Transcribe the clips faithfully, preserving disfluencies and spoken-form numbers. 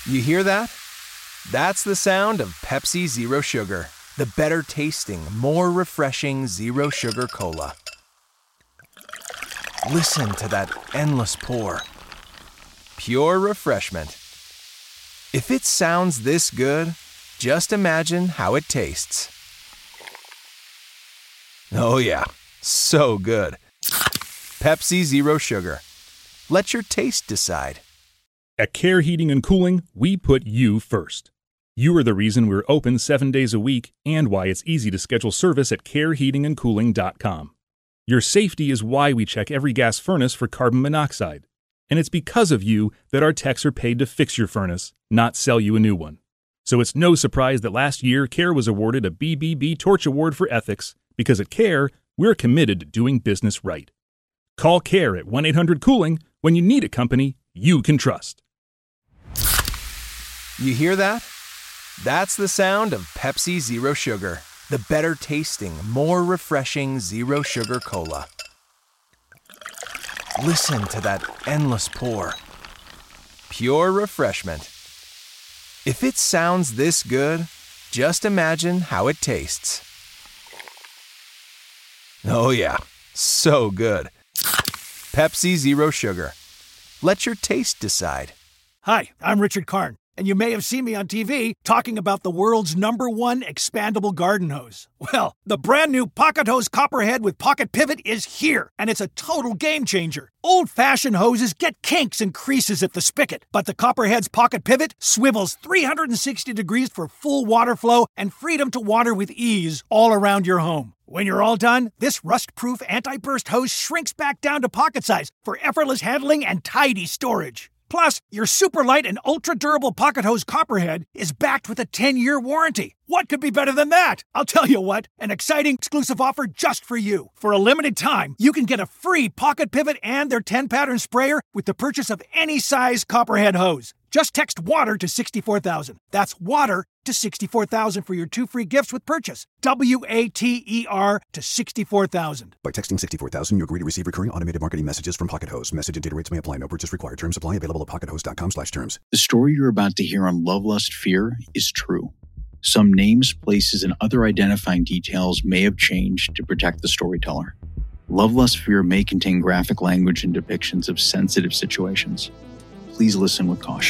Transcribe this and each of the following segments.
You hear that? That's the sound of Pepsi Zero Sugar, the better tasting, more refreshing Zero Sugar Cola. Listen to that endless pour. Pure refreshment. If it sounds this good, just imagine how it tastes. Oh yeah, so good. Pepsi Zero Sugar. Let your taste decide. At Care Heating and Cooling, we put you first. You are the reason we're open seven days a week and why it's easy to schedule service at care heating and cooling dot com. Your safety is why we check every gas furnace for carbon monoxide. And it's because of you that our techs are paid to fix your furnace, not sell you a new one. So it's no surprise that last year, Care was awarded a B B B Torch Award for ethics, because at Care, we're committed to doing business right. Call Care at one eight hundred cooling when you need a company you can trust. You hear that? That's the sound of Pepsi Zero Sugar, the better tasting, more refreshing Zero Sugar Cola. Listen to that endless pour. Pure refreshment. If it sounds this good, just imagine how it tastes. Oh yeah, so good. Pepsi Zero Sugar. Let your taste decide. Hi, I'm Richard Karn, and you may have seen me on T V talking about the world's number one expandable garden hose. Well, the brand new Pocket Hose Copperhead with Pocket Pivot is here, and it's a total game changer. Old-fashioned hoses get kinks and creases at the spigot, but the Copperhead's Pocket Pivot swivels three hundred sixty degrees for full water flow and freedom to water with ease all around your home. When you're all done, this rust-proof anti-burst hose shrinks back down to pocket size for effortless handling and tidy storage. Plus, your super light and ultra-durable Pocket Hose Copperhead is backed with a ten-year warranty. What could be better than that? I'll tell you what, an exciting exclusive offer just for you. For a limited time, you can get a free Pocket Pivot and their ten-pattern sprayer with the purchase of any size Copperhead hose. Just text WATER to sixty-four thousand. That's WATER to sixty-four thousand for your two free gifts with purchase. W A T E R to sixty-four thousand. By texting sixty-four thousand, you agree to receive recurring automated marketing messages from Pocket Hose. Message and data rates may apply. No purchase required. Terms apply. Available at pocket hose dot com slash terms. The story you're about to hear on Love, Lust, Fear is true. Some names, places, and other identifying details may have changed to protect the storyteller. Love, Lust, Fear may contain graphic language and depictions of sensitive situations. Please listen with caution.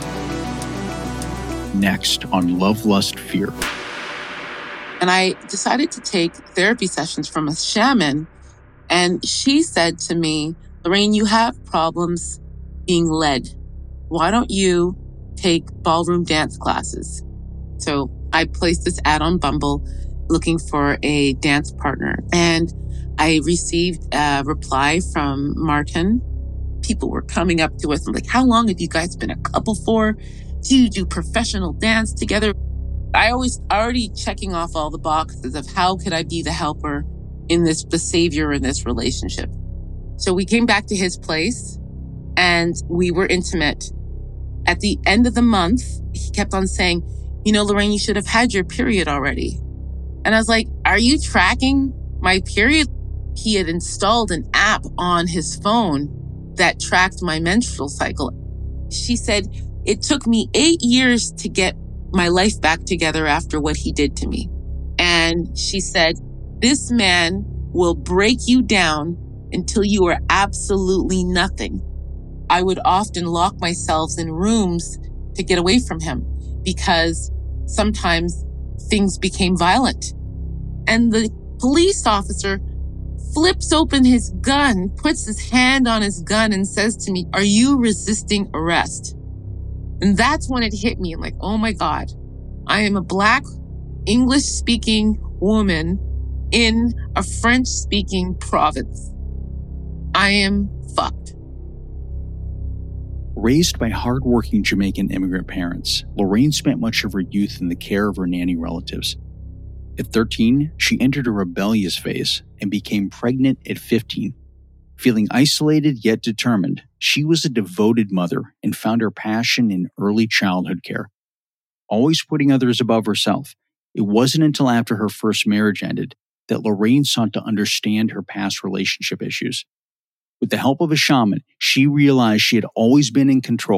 Next on Love, Lust, Fear. And I decided to take therapy sessions from a shaman. And she said to me, Lorraine, you have problems being led. Why don't you take ballroom dance classes? So I placed this ad on Bumble looking for a dance partner. And I received a reply from Martin. People were coming up to us and like, how long have you guys been a couple for? Do you do professional dance together? I always already checking off all the boxes of how could I be the helper in this, the savior in this relationship. So we came back to his place and we were intimate. At the end of the month, he kept on saying, you know, Lorraine, you should have had your period already. And I was like, are you tracking my period? He had installed an app on his phone that tracked my menstrual cycle. She said, it took me eight years to get my life back together after what he did to me. And she said, this man will break you down until you are absolutely nothing. I would often lock myself in rooms to get away from him because sometimes things became violent. And the police officer flips open his gun, puts his hand on his gun and says to me, are you resisting arrest? And that's when it hit me. I'm like, oh my God, I am a Black English-speaking woman in a French-speaking province. I am fucked. Raised by hardworking Jamaican immigrant parents, Lorraine spent much of her youth in the care of her nanny relatives. At thirteen, she entered a rebellious phase and became pregnant at fifteen. Feeling isolated yet determined, she was a devoted mother and found her passion in early childhood care. Always putting others above herself, it wasn't until after her first marriage ended that Lorraine sought to understand her past relationship issues. With the help of a shaman, she realized she had always been in control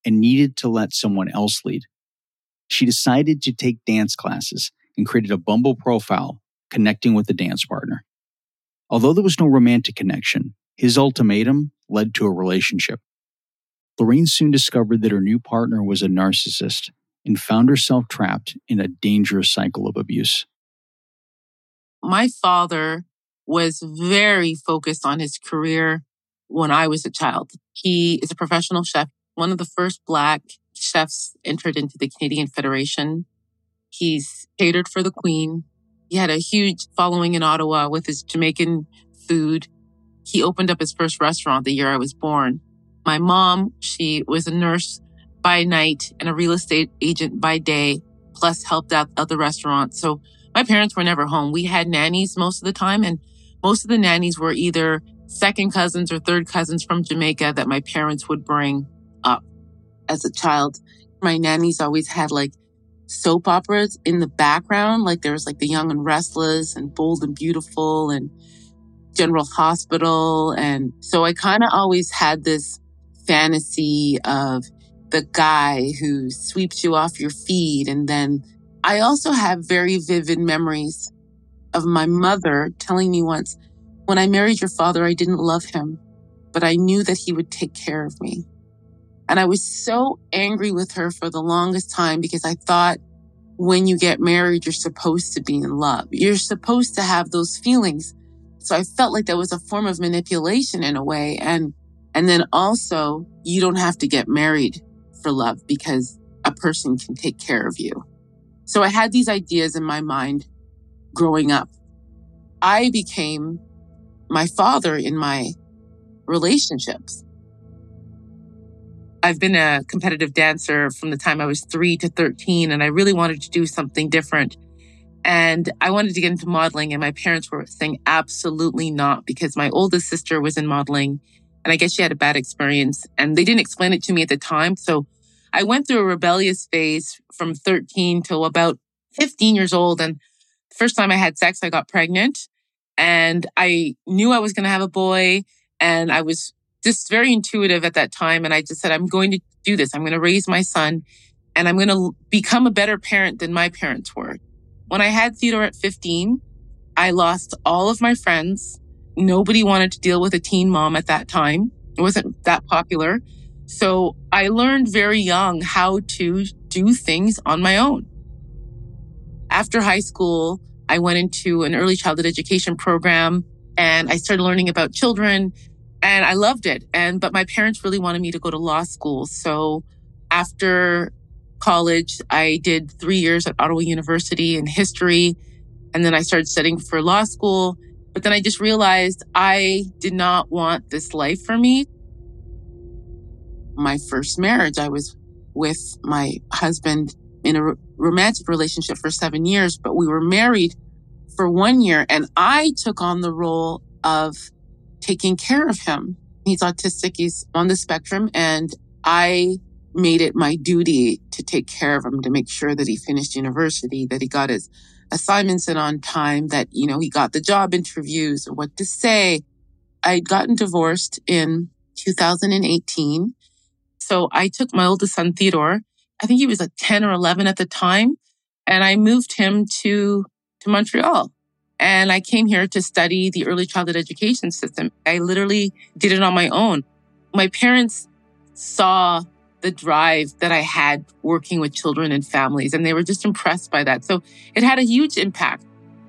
and needed to let someone else lead. She decided to take dance classes and created a Bumble profile connecting with a dance partner. Although there was no romantic connection, his ultimatum led to a relationship. Lorraine soon discovered that her new partner was a narcissist and found herself trapped in a dangerous cycle of abuse. My father was very focused on his career when I was a child. He is a professional chef, one of the first Black chefs entered into the Canadian Federation. He's catered for the Queen. He had a huge following in Ottawa with his Jamaican food. He opened up his first restaurant the year I was born. My mom, she was a nurse by night and a real estate agent by day, plus helped out at the restaurant. So my parents were never home. We had nannies most of the time, and most of the nannies were either second cousins or third cousins from Jamaica that my parents would bring up. As a child, my nannies always had like soap operas in the background. Like there was like The Young and Restless and Bold and Beautiful and General Hospital. And so I kind of always had this fantasy of the guy who sweeps you off your feet. And then I also have very vivid memories of my mother telling me once, when I married your father, I didn't love him, but I knew that he would take care of me. And I was so angry with her for the longest time because I thought when you get married, you're supposed to be in love. You're supposed to have those feelings. So I felt like that was a form of manipulation in a way. And, and then also you don't have to get married for love because a person can take care of you. So I had these ideas in my mind growing up. I became my father in my relationships. I've been a competitive dancer from the time I was three to thirteen, and I really wanted to do something different. And I wanted to get into modeling, and my parents were saying absolutely not because my oldest sister was in modeling, and I guess she had a bad experience, and they didn't explain it to me at the time. So I went through a rebellious phase from thirteen till about fifteen years old. And the first time I had sex, I got pregnant, and I knew I was going to have a boy, and I was just very intuitive at that time. And I just said, I'm going to do this. I'm going to raise my son and I'm going to become a better parent than my parents were. When I had Theodore at fifteen, I lost all of my friends. Nobody wanted to deal with a teen mom at that time. It wasn't that popular. So I learned very young how to do things on my own. After high school, I went into an early childhood education program and I started learning about children. And I loved it. And, but my parents really wanted me to go to law school. So after college, I did three years at Ottawa University in history. And then I started studying for law school. But then I just realized I did not want this life for me. My first marriage, I was with my husband in a romantic relationship for seven years, but we were married for one year. And I took on the role of taking care of him. He's autistic. He's on the spectrum. And I made it my duty to take care of him, to make sure that he finished university, that he got his assignments in on time, that, you know, he got the job interviews or what to say. I'd gotten divorced in two thousand eighteen. So I took my oldest son, Theodore. I think he was like ten or eleven at the time. And I moved him to, to Montreal. And I came here to study the early childhood education system. I literally did it on my own. My parents saw the drive that I had working with children and families, and they were just impressed by that. So it had a huge impact.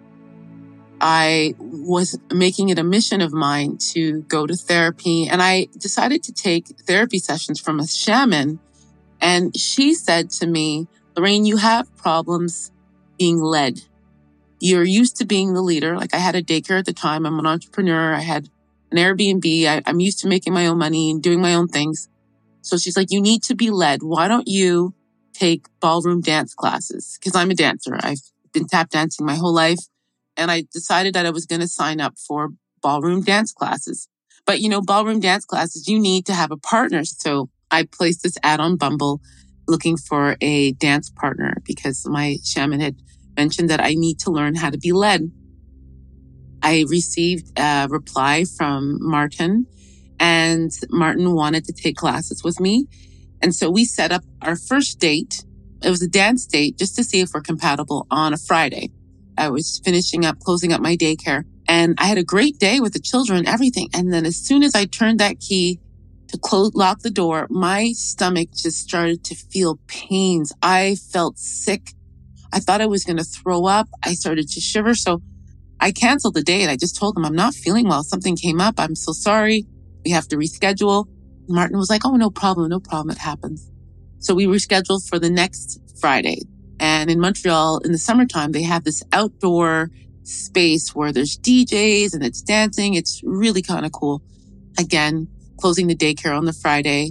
I was making it a mission of mine to go to therapy, and I decided to take therapy sessions from a shaman. And she said to me, Lorraine, you have problems being led. You're used to being the leader. Like I had a daycare at the time. I'm an entrepreneur. I had an Airbnb. I, I'm used to making my own money and doing my own things. So she's like, you need to be led. Why don't you take ballroom dance classes? Because I'm a dancer. I've been tap dancing my whole life. And I decided that I was going to sign up for ballroom dance classes. But, you know, ballroom dance classes, you need to have a partner. So I placed this ad on Bumble looking for a dance partner because my shaman had mentioned that I need to learn how to be led. I received a reply from Martin, and Martin wanted to take classes with me. And so we set up our first date. It was a dance date just to see if we're compatible on a Friday. I was finishing up, closing up my daycare, and I had a great day with the children, everything. And then as soon as I turned that key to close, lock the door, my stomach just started to feel pains. I felt sick. I thought I was going to throw up. I started to shiver. So I canceled the date. I just told them I'm not feeling well. Something came up. I'm so sorry. We have to reschedule. Martin was like, oh, no problem. No problem. It happens. So we rescheduled for the next Friday. And in Montreal, in the summertime, they have this outdoor space where there's D Js and it's dancing. It's really kind of cool. Again, closing the daycare on the Friday.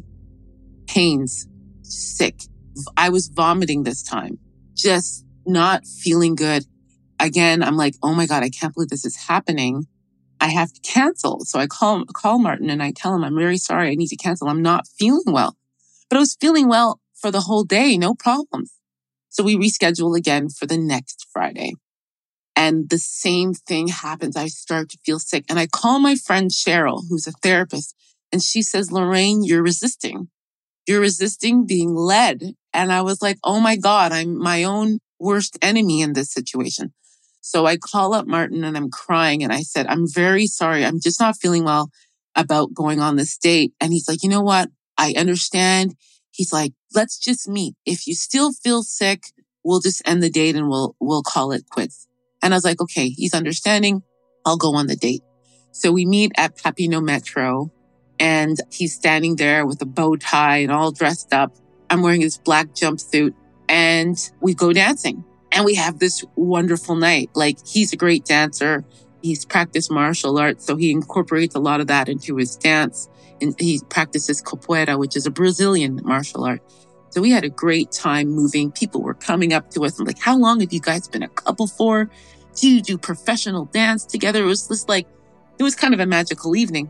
Pains. Sick. I was vomiting this time. Just not feeling good. Again, I'm like, oh my God, I can't believe this is happening. I have to cancel. So I call, call Martin and I tell him, I'm very sorry. I need to cancel. I'm not feeling well. But I was feeling well for the whole day. No problems. So we reschedule again for the next Friday. And the same thing happens. I start to feel sick. And I call my friend Cheryl, who's a therapist. And she says, Lorraine, you're resisting. You're resisting being led. And I was like, oh my God, I'm my own worst enemy in this situation. So I call up Martin and I'm crying. And I said, I'm very sorry. I'm just not feeling well about going on this date. And he's like, you know what? I understand. He's like, let's just meet. If you still feel sick, we'll just end the date and we'll, we'll call it quits. And I was like, okay, he's understanding. I'll go on the date. So we meet at Papineau Metro and he's standing there with a bow tie and all dressed up. I'm wearing his black jumpsuit and we go dancing and we have this wonderful night. Like, he's a great dancer. He's practiced martial arts. So he incorporates a lot of that into his dance. And he practices capoeira, which is a Brazilian martial art. So we had a great time moving. People were coming up to us and like, how long have you guys been a couple for? Do you do professional dance together? It was just like, it was kind of a magical evening.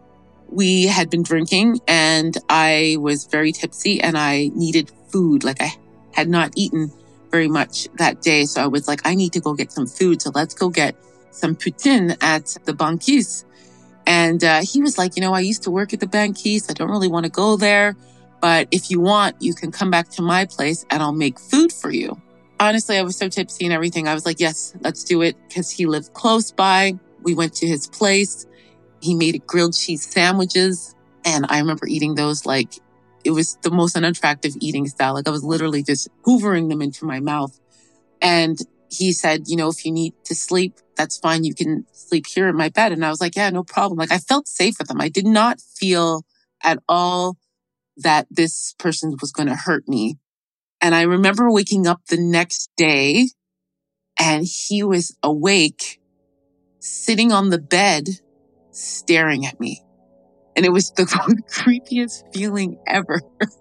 We had been drinking and I was very tipsy and I needed food. Like, I had not eaten very much that day. So I was like, I need to go get some food. So let's go get some poutine at the Banquise. And uh, he was like, you know, I used to work at the Banquise. I don't really want to go there. But if you want, you can come back to my place and I'll make food for you. Honestly, I was so tipsy and everything. I was like, yes, let's do it. Because he lived close by. We went to his place. He made grilled cheese sandwiches. And I remember eating those like it was the most unattractive eating style. Like, I was literally just hoovering them into my mouth. And he said, you know, if you need to sleep, that's fine. You can sleep here in my bed. And I was like, yeah, no problem. Like, I felt safe with him. I did not feel at all that this person was going to hurt me. And I remember waking up the next day and he was awake, sitting on the bed, staring at me. And it was the creepiest feeling ever.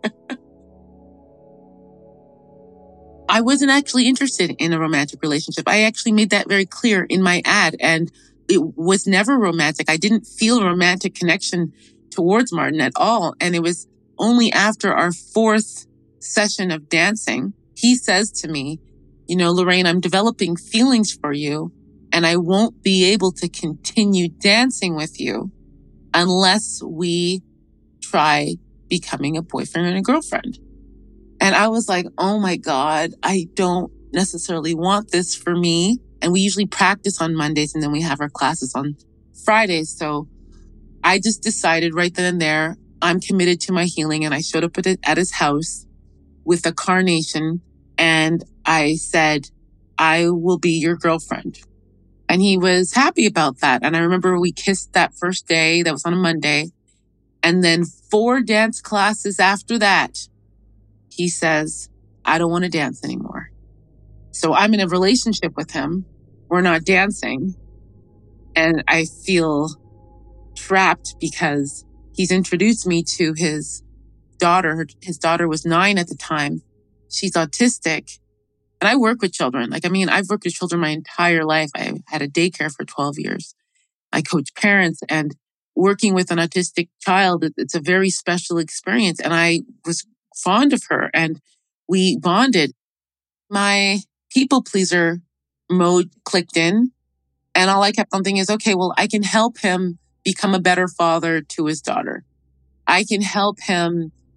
I wasn't actually interested in a romantic relationship. I actually made that very clear in my ad, and it was never romantic. I didn't feel a romantic connection towards Martin at all. And it was only after our fourth session of dancing, he says to me, you know, Lorraine, I'm developing feelings for you, and I won't be able to continue dancing with you unless we try becoming a boyfriend and a girlfriend. And I was like, oh my God, I don't necessarily want this for me. And we usually practice on Mondays and then we have our classes on Fridays. So I just decided right then and there, I'm committed to my healing. And I showed up at, it, at his house with a carnation. And I said, I will be your girlfriend. And he was happy about that. And I remember we kissed that first day. That was on a Monday. And then four dance classes after that, he says, I don't want to dance anymore. So I'm in a relationship with him. We're not dancing. And I feel trapped because he's introduced me to his daughter. His daughter was nine at the time. She's autistic. And I work with children. Like, I mean, I've worked with children my entire life. I had a daycare for twelve years. I coach parents, and working with an autistic child, it's a very special experience. And I was fond of her and we bonded. My people pleaser mode clicked in, and all I kept on thinking is, okay, well, I can help him become a better father to his daughter. I can help him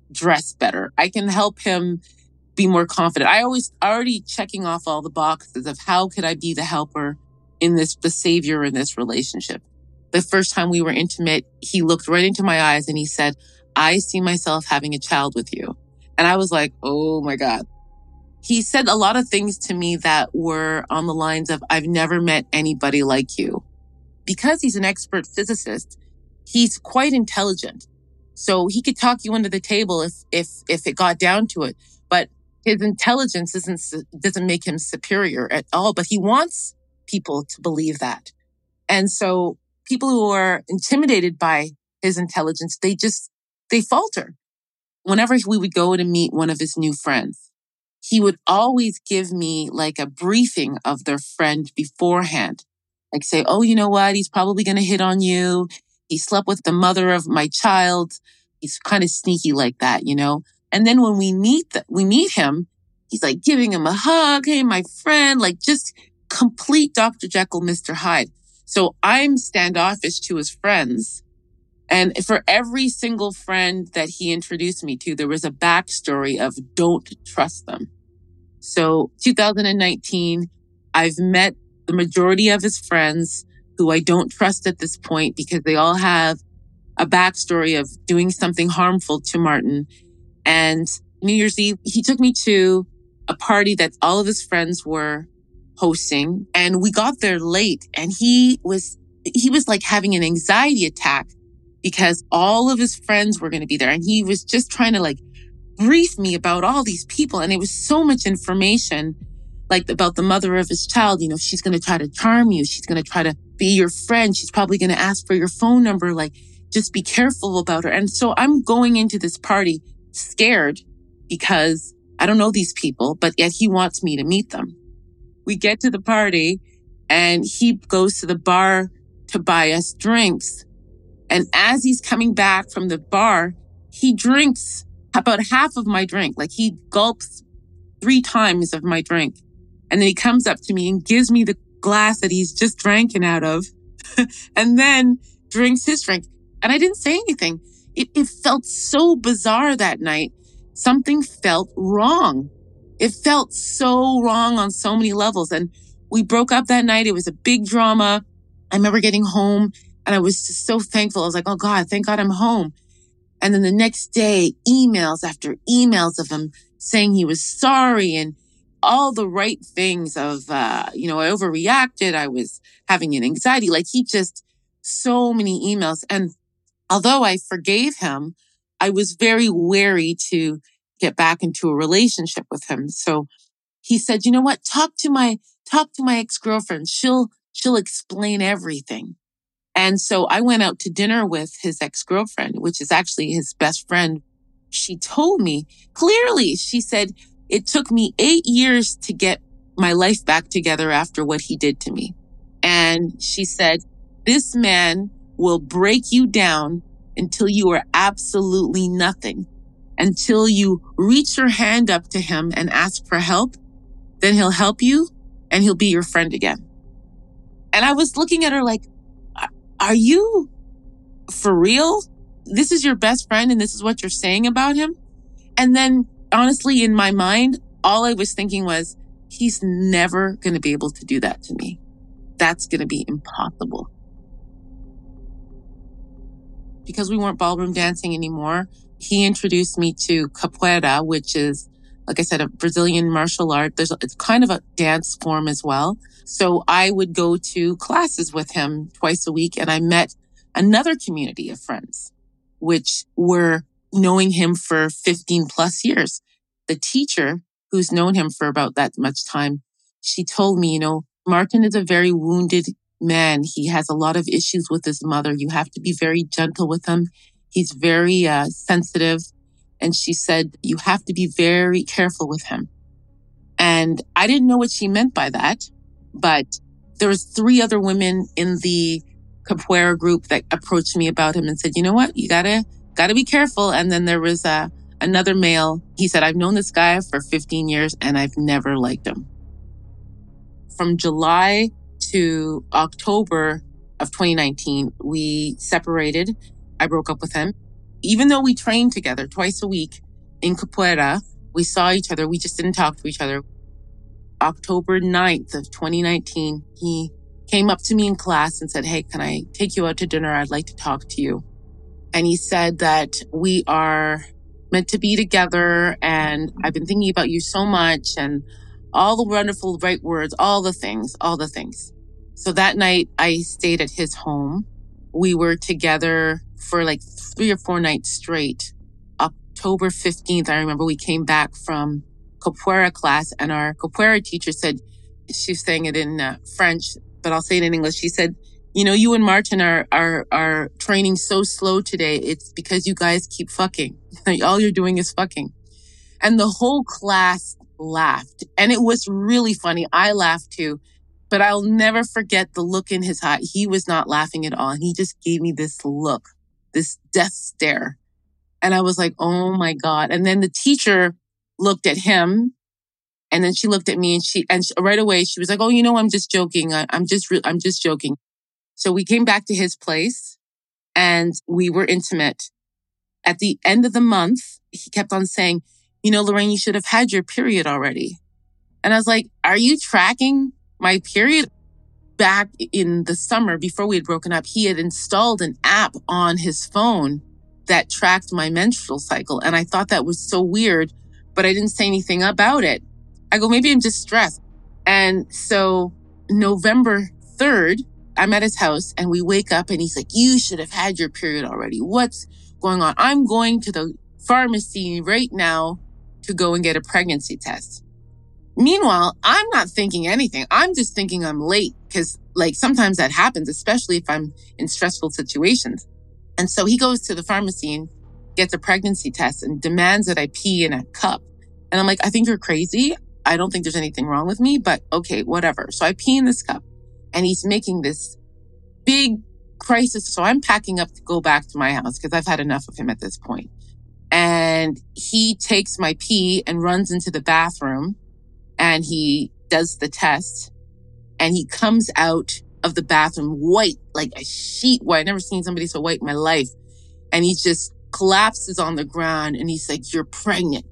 dress better. I can help him be more confident. I always already checking off all the boxes of how could I be the helper in this, the savior in this relationship. The first time we were intimate, he looked right into my eyes and he said, I see myself having a child with you. And I was like, oh my God. He said a lot of things to me that were on the lines of, I've never met anybody like you. Because he's an expert physicist, he's quite intelligent. So he could talk you under the table if if if it got down to it. But his intelligence isn't doesn't make him superior at all. But he wants people to believe that. And so people who are intimidated by his intelligence, they just, they falter. Whenever we would go to meet one of his new friends, he would always give me like a briefing of their friend beforehand. Like say, oh, you know what? He's probably going to hit on you. He slept with the mother of my child. He's kind of sneaky like that, you know? And then when we meet, the, we meet him, he's like giving him a hug. Hey, my friend, like just complete Doctor Jekyll, Mister Hyde. So I'm standoffish to his friends. And for every single friend that he introduced me to, there was a backstory of don't trust them. So two thousand nineteen, I've met the majority of his friends who I don't trust at this point because they all have a backstory of doing something harmful to Martin. And New Year's Eve, he took me to a party that all of his friends were hosting. And we got there late and he was, he was like having an anxiety attack because all of his friends were going to be there. And he was just trying to like brief me about all these people. And it was so much information, like about the mother of his child. You know, she's going to try to charm you. She's going to try to be your friend. She's probably going to ask for your phone number. Like, just be careful about her. And so I'm going into this party scared because I don't know these people, but yet he wants me to meet them. We get to the party and he goes to the bar to buy us drinks. And as he's coming back from the bar, he drinks about half of my drink. Like he gulps three times of my drink. And then he comes up to me and gives me the glass that he's just drinking out of and then drinks his drink. And I didn't say anything. It, it felt so bizarre that night. Something felt wrong. It felt so wrong on so many levels. And we broke up that night. It was a big drama. I remember getting home and I was just so thankful. I was like, oh God, thank God I'm home. And then the next day, emails after emails of him saying he was sorry and all the right things of, uh, you know, I overreacted. I was having an anxiety. Like he just, so many emails. And although I forgave him, I was very wary to get back into a relationship with him. So he said, you know what? Talk to my, talk to my ex-girlfriend. She'll, she'll explain everything. And so I went out to dinner with his ex-girlfriend, which is actually his best friend. She told me clearly, she said, it took me eight years to get my life back together after what he did to me. And she said, this man will break you down until you are absolutely nothing, until you reach your hand up to him and ask for help. Then he'll help you and he'll be your friend again. And I was looking at her like, are you for real? This is your best friend and this is what you're saying about him? And then honestly, in my mind, all I was thinking was, he's never going to be able to do that to me. That's going to be impossible. Because we weren't ballroom dancing anymore, he introduced me to capoeira, which is, like I said, a Brazilian martial art. There's, it's kind of a dance form as well. So I would go to classes with him twice a week, and I met another community of friends, which were knowing him for fifteen plus years. The teacher, who's known him for about that much time, she told me, you know, Martin is a very wounded man. He has a lot of issues with his mother. You have to be very gentle with him. He's very uh, sensitive. And she said, you have to be very careful with him. And I didn't know what she meant by that, but there was three other women in the capoeira group that approached me about him and said, you know what, you gotta, gotta be careful. And then there was uh, another male. He said, I've known this guy for fifteen years and I've never liked him. From July to October of twenty nineteen, we separated. I broke up with him. even though we trained together twice a week in Capoeira, we saw each other. We just didn't talk to each other. October ninth of twenty nineteen, he came up to me in class and said, hey, can I take you out to dinner? I'd like to talk to you. And he said that we are meant to be together and I've been thinking about you so much and all the wonderful right words, all the things, all the things. So that night I stayed at his home. We were together for like three or four nights straight. October fifteenth, I remember we came back from Capoeira class and our Capoeira teacher said, she's saying it in uh, French, but I'll say it in English. She said, you know, you and Martin are, are, are training so slow today. It's because you guys keep fucking. All you're doing is fucking. And the whole class laughed. And it was really funny. I laughed too, but I'll never forget the look in his eye. He was not laughing at all. And he just gave me this look, this death stare. And I was like, oh my God. And then the teacher looked at him. And then she looked at me and she, and right away she was like, oh, you know, I'm just joking. I, I'm just, re- I'm just joking. So we came back to his place and we were intimate. At the end of the month, he kept on saying, you know, Lorraine, you should have had your period already. And I was like, are you tracking my period? Back in the summer before we had broken up, he had installed an app on his phone that tracked my menstrual cycle. And I thought that was so weird, but I didn't say anything about it. I go, maybe I'm just stressed. And so November third, I'm at his house and we wake up and he's like, you should have had your period already. What's going on? I'm going to the pharmacy right now to go and get a pregnancy test. Meanwhile, I'm not thinking anything. I'm just thinking I'm late because like sometimes that happens, especially if I'm in stressful situations. And so he goes to the pharmacy and gets a pregnancy test and demands that I pee in a cup. And I'm like, I think you're crazy. I don't think there's anything wrong with me, but okay, whatever. So I pee in this cup and he's making this big crisis. So I'm packing up to go back to my house because I've had enough of him at this point. And he takes my pee and runs into the bathroom and he does the test and he comes out of the bathroom white, like a sheet white. I've never seen somebody so white in my life. And he just collapses on the ground and he's like, you're pregnant.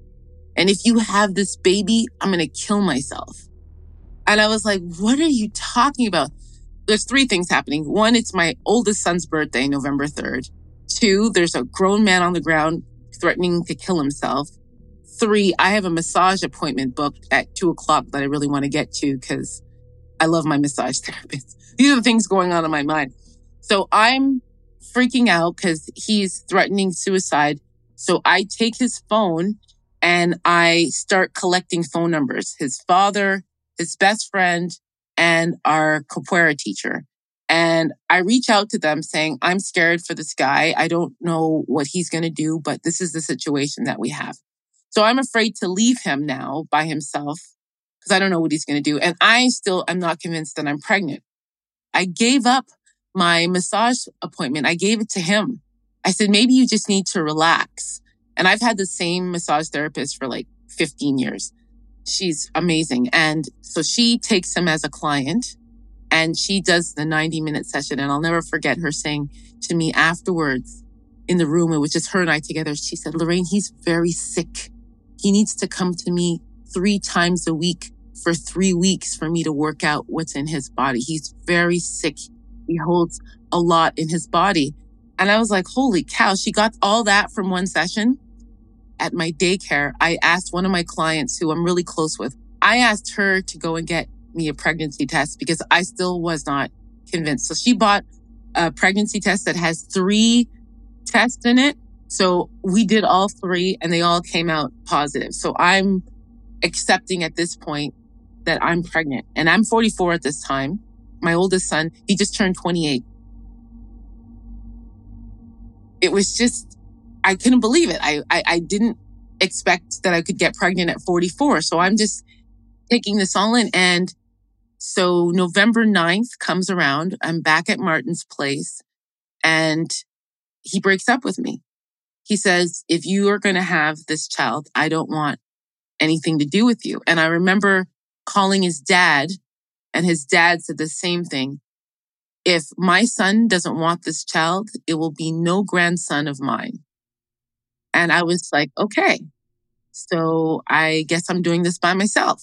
And if you have this baby, I'm going to kill myself. And I was like, what are you talking about? There's three things happening. One, it's my oldest son's birthday, November third. Two, there's a grown man on the ground threatening to kill himself. Three, I have a massage appointment booked at two o'clock that I really want to get to because I love my massage therapist. These are the things going on in my mind. So I'm freaking out because he's threatening suicide. So I take his phone and I start collecting phone numbers. His father, his best friend, and our capoeira teacher. And I reach out to them saying, I'm scared for this guy. I don't know what he's going to do, but this is the situation that we have. So I'm afraid to leave him now by himself because I don't know what he's going to do. And I still am not convinced that I'm pregnant. I gave up my massage appointment. I gave it to him. I said, maybe you just need to relax. And I've had the same massage therapist for like fifteen years. She's amazing. And so she takes him as a client and she does the ninety minute session. And I'll never forget her saying to me afterwards in the room, it was just her and I together. She said, Lorraine, he's very sick. He needs to come to me three times a week for three weeks for me to work out what's in his body. He's very sick. He holds a lot in his body. And I was like, holy cow, she got all that from one session. At my daycare, I asked one of my clients who I'm really close with, I asked her to go and get me a pregnancy test because I still was not convinced. So she bought a pregnancy test that has three tests in it. So we did all three and they all came out positive. So I'm accepting at this point that I'm pregnant and I'm forty-four at this time. My oldest son, he just turned twenty-eight. It was just, I couldn't believe it. I, I, I didn't expect that I could get pregnant at forty-four. So I'm just taking this all in. And so November ninth comes around. I'm back at Martin's place and he breaks up with me. He says, if you are going to have this child, I don't want anything to do with you. And I remember calling his dad and his dad said the same thing. If my son doesn't want this child, it will be no grandson of mine. And I was like, okay, so I guess I'm doing this by myself.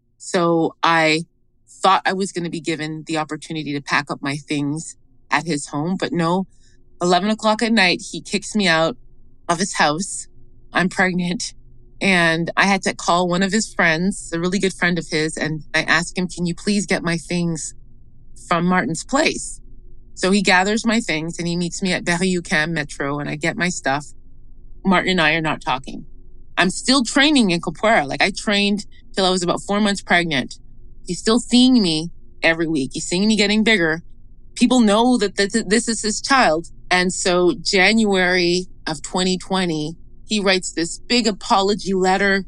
So I thought I was going to be given the opportunity to pack up my things at his home, but no, eleven o'clock at night, he kicks me out of his house. I'm pregnant. And I had to call one of his friends, a really good friend of his, and I asked him, can you please get my things from Martin's place? So he gathers my things and he meets me at Berry-UQAM Metro and I get my stuff. Martin and I are not talking. I'm still training in capoeira. Like I trained till I was about four months pregnant. He's still seeing me every week. He's seeing me getting bigger. People know that this is his child. And so January of twenty twenty, he writes this big apology letter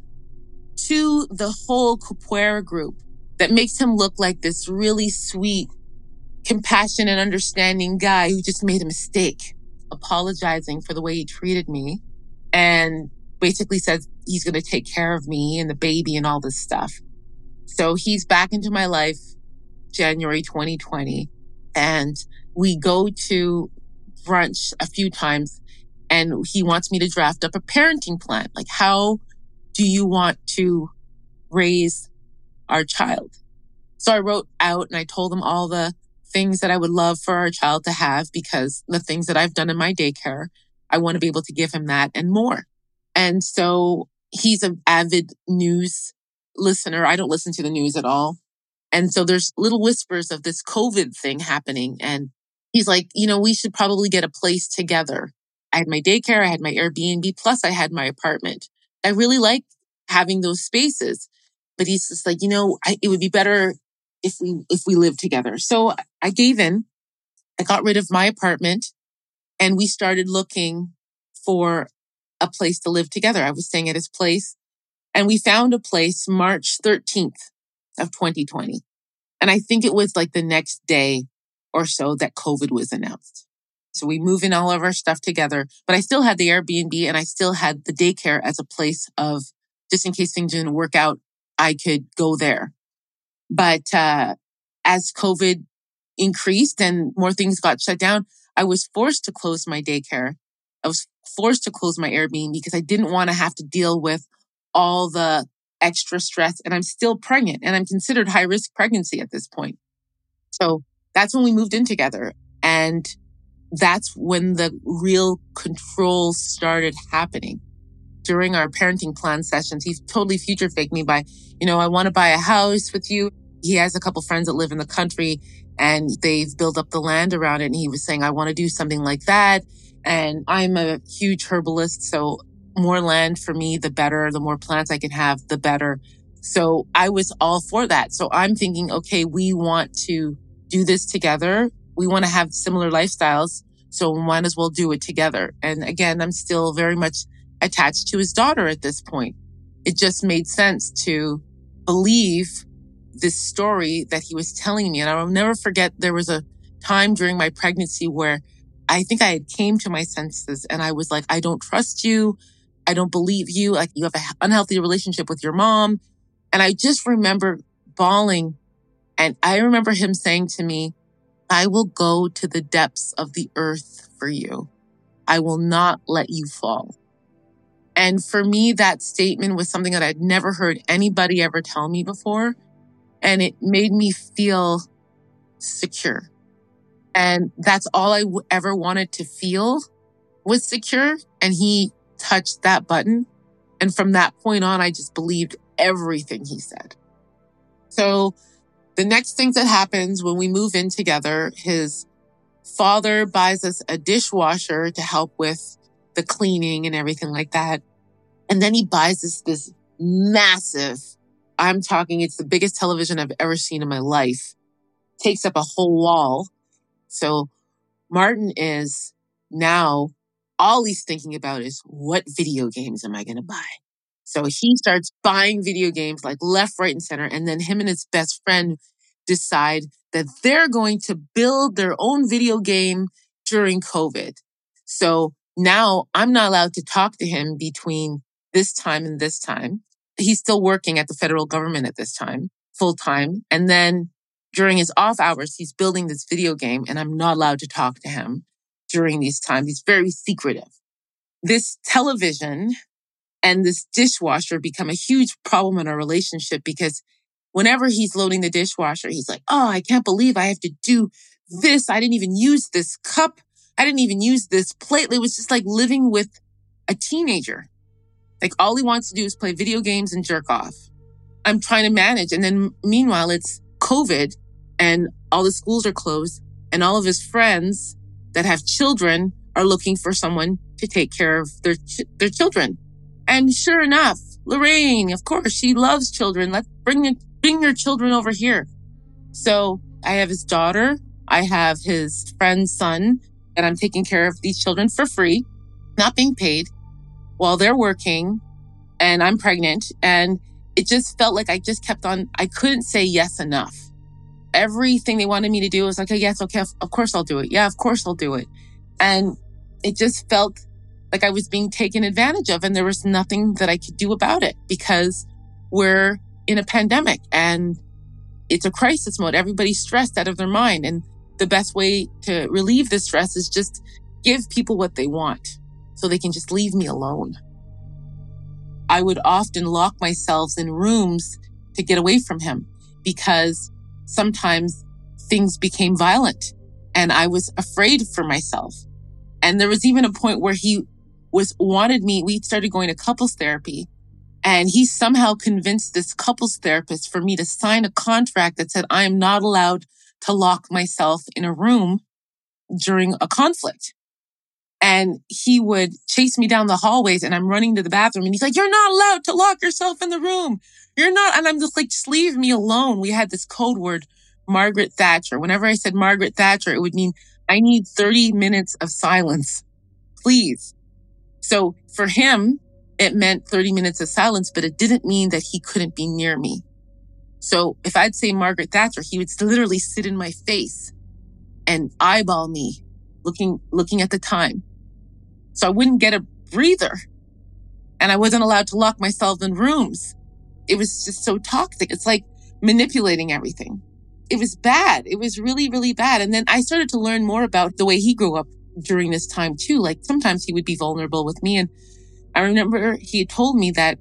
to the whole capoeira group that makes him look like this really sweet, compassionate, understanding guy who just made a mistake, apologizing for the way he treated me, and basically says he's going to take care of me and the baby and all this stuff. So he's back into my life January twenty twenty, and we go to brunch a few times, and he wants me to draft up a parenting plan. Like, how do you want to raise our child? So I wrote out and I told him all the things that I would love for our child to have, because the things that I've done in my daycare, I want to be able to give him that and more. And so he's an avid news listener. I don't listen to the news at all. And so there's little whispers of this COVID thing happening. And he's like, you know, we should probably get a place together. I had my daycare, I had my Airbnb, plus I had my apartment. I really like having those spaces. But he's just like, you know, I, it would be better if we if we lived together. So I gave in. I got rid of my apartment and we started looking for a place to live together. I was staying at his place and we found a place March thirteenth of twenty twenty. And I think it was like the next day or so that COVID was announced. So we moved in all of our stuff together, but I still had the Airbnb and I still had the daycare as a place of, just in case things didn't work out, I could go there. But uh, as COVID increased and more things got shut down, I was forced to close my daycare. I was forced to close my Airbnb because I didn't want to have to deal with all the extra stress. And I'm still pregnant and I'm considered high risk pregnancy at this point. So that's when we moved in together. And that's when the real control started happening. During our parenting plan sessions, he totally future faked me by, you know, I want to buy a house with you. He has a couple friends that live in the country and they've built up the land around it. And he was saying, I want to do something like that. And I'm a huge herbalist. So more land for me, the better. The more plants I can have, the better. So I was all for that. So I'm thinking, okay, we want to do this together. We want to have similar lifestyles. So we might as well do it together. And again, I'm still very much attached to his daughter at this point. It just made sense to believe this story that he was telling me. And I'll never forget, there was a time during my pregnancy where I think I had came to my senses and I was like, I don't trust you. I don't believe you. Like, you have an unhealthy relationship with your mom. And I just remember bawling. And I remember him saying to me, I will go to the depths of the earth for you. I will not let you fall. And for me, that statement was something that I'd never heard anybody ever tell me before. And it made me feel secure. And that's all I w- ever wanted to feel was secure. And he touched that button. And from that point on, I just believed everything he said. So the next thing that happens when we move in together, his father buys us a dishwasher to help with the cleaning and everything like that. And then he buys us this massive, I'm talking, it's the biggest television I've ever seen in my life. Takes up a whole wall. So Martin is now, all he's thinking about is, what video games am I going to buy? So he starts buying video games like left, right, and center. And then him and his best friend decide that they're going to build their own video game during COVID. So now I'm not allowed to talk to him between this time and this time. He's still working at the federal government at this time, full time. And then during his off hours, he's building this video game and I'm not allowed to talk to him during these times. He's very secretive. this television and this dishwasher become a huge problem in our relationship because whenever he's loading the dishwasher, he's like, oh, I can't believe I have to do this. I didn't even use this cup. I didn't even use this plate. It was just like living with a teenager. Like all he wants to do is play video games and jerk off. I'm trying to manage. And then meanwhile, it's COVID and all the schools are closed and all of his friends that have children are looking for someone to take care of their ch- their children. And sure enough, Lorraine, of course, she loves children. Let's bring it, bring your children over here. So I have his daughter. I have his friend's son, and I'm taking care of these children for free, not being paid, while they're working, and I'm pregnant. And it just felt like I just kept on, I couldn't say yes enough. Everything they wanted me to do was like, okay, yes, okay, of course I'll do it. Yeah, of course I'll do it. And it just felt like I was being taken advantage of, and there was nothing that I could do about it because we're in a pandemic and it's a crisis mode. Everybody's stressed out of their mind. And the best way to relieve the stress is just give people what they want so they can just leave me alone. I would often lock myself in rooms to get away from him because sometimes things became violent and I was afraid for myself. And there was even a point where he was wanted me, we started going to couples therapy, and he somehow convinced this couples therapist for me to sign a contract that said I am not allowed to lock myself in a room during a conflict. And he would chase me down the hallways and I'm running to the bathroom and he's like, you're not allowed to lock yourself in the room. You're not. And I'm just like, just leave me alone. We had this code word, Margaret Thatcher. Whenever I said Margaret Thatcher, it would mean I need thirty minutes of silence, please. So for him, it meant thirty minutes of silence, but it didn't mean that he couldn't be near me. So if I'd say Margaret Thatcher, he would literally sit in my face and eyeball me, looking, looking at the time. So I wouldn't get a breather. And I wasn't allowed to lock myself in rooms. It was just so toxic. It's like manipulating everything. It was bad. It was really, really bad. And then I started to learn more about the way he grew up during this time too. Like sometimes he would be vulnerable with me. And I remember he had told me that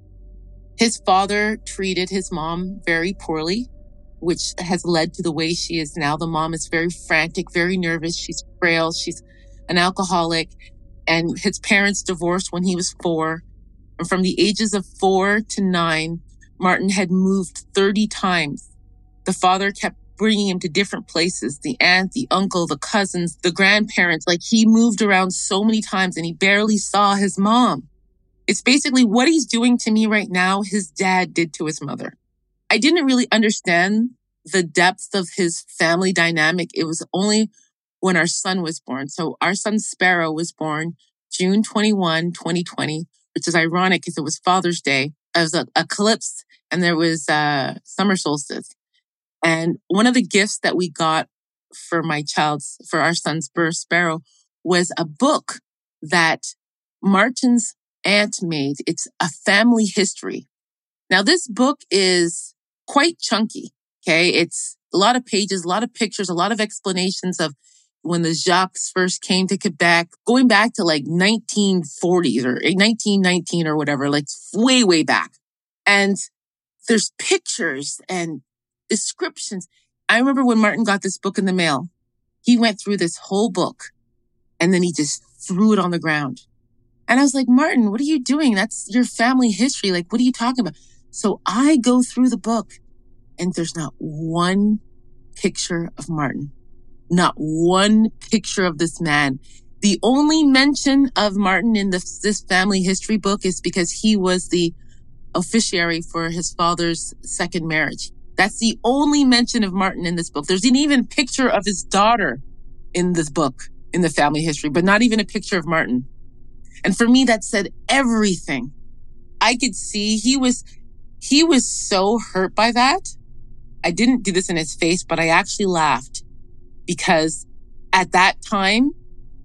his father treated his mom very poorly, which has led to the way she is now. The mom is very frantic, very nervous. She's frail. She's an alcoholic. And his parents divorced when he was four. And from the ages of four to nine, Martin had moved thirty times. The father kept bringing him to different places, the aunt, the uncle, the cousins, the grandparents. Like he moved around so many times and he barely saw his mom. It's basically what he's doing to me right now, his dad did to his mother. I didn't really understand the depth of his family dynamic. It was only when our son was born. So our son Sparrow was born June twenty-first, twenty twenty, which is ironic because it was Father's Day. It was an eclipse and there was uh summer solstice. And one of the gifts that we got for my child's, for our son's birth, Sparrow, was a book that Martin's aunt made. It's a family history. Now, this book is quite chunky, okay? It's a lot of pages, a lot of pictures, a lot of explanations of when the Jacques first came to Quebec, going back to like nineteen forties or nineteen nineteen or whatever, like way, way back. And there's pictures and descriptions. I remember when Martin got this book in the mail, he went through this whole book and then he just threw it on the ground. And I was like, Martin, what are you doing? That's your family history. Like, what are you talking about? So I go through the book and there's not one picture of Martin, not one picture of this man. The only mention of Martin in this, this family history book is because he was the officiary for his father's second marriage. That's the only mention of Martin in this book. There's an even picture of his daughter in this book, in the family history, but not even a picture of Martin. And for me, that said everything. I could see he was, he was so hurt by that. I didn't do this in his face, but I actually laughed because at that time,